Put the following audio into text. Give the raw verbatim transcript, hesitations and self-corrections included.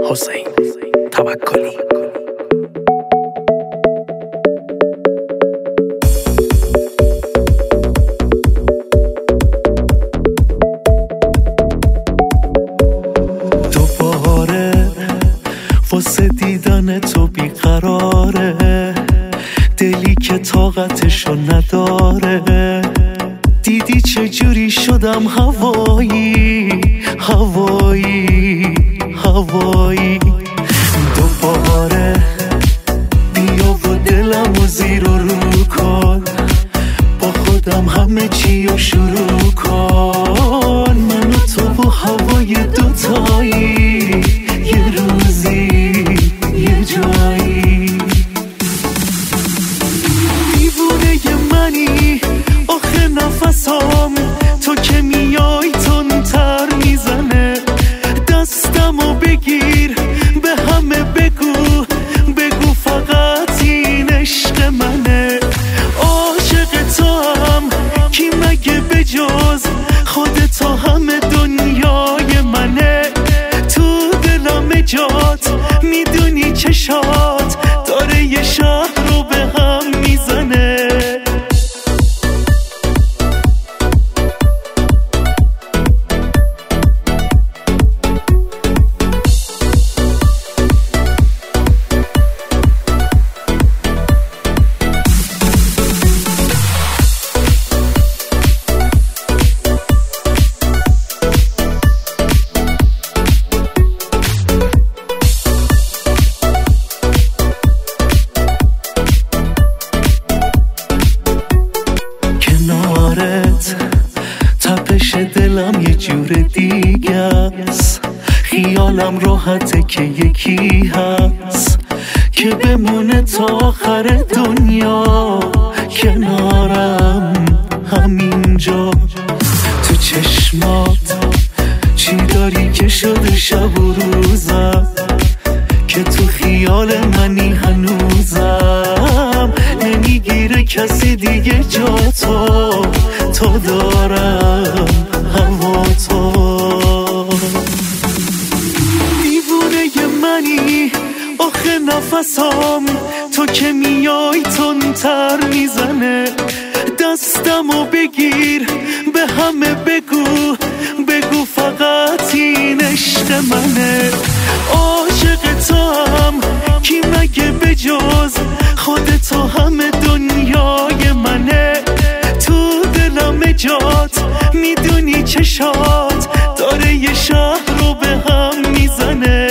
حسین توکلی. دوباره واسه دیدن تو بیقراره، دلی که طاقتشو نداره. دیدی چجوری شدم هوایی هوایی هوایی. دوباره بیا و دلمو زیر و رو کن، با خودم همه چی رو شروع کن. من و تو و هوای دوتایی، یه روزی یه جایی. دیوونه منی آخه نفسام، تو که میای تندتر میزنه. دستمو بگیر به همه بگو، بگو فقط این عشق منه. عاشق تو هم کی مگه بجز خودت، همه دنیای منه. تو دلم جات میدونی چشات داره یه شهر رو به هم میزنه. تپش دلم یه جور دیگه است، خیالم راحته که یکی هست که بمونه تا آخر دنیا کنارم همینجا. تو چشمات چی داری که شده شب و روزم، که تو خیال منی هنوزم. نمیگیره کسی دیگه جا تو، تو دارم هوا تو. دیوونه منی آخه نفسام، تو که میای تندتر میزنه. دستمو بگیر به همه بگو، بگو فقط این عشق منه. عاشق تو هم کی مگه بجز خودت، همه دنیای منه. تو دلم جات میدونی چشات داره یه شهر رو به هم میزنه.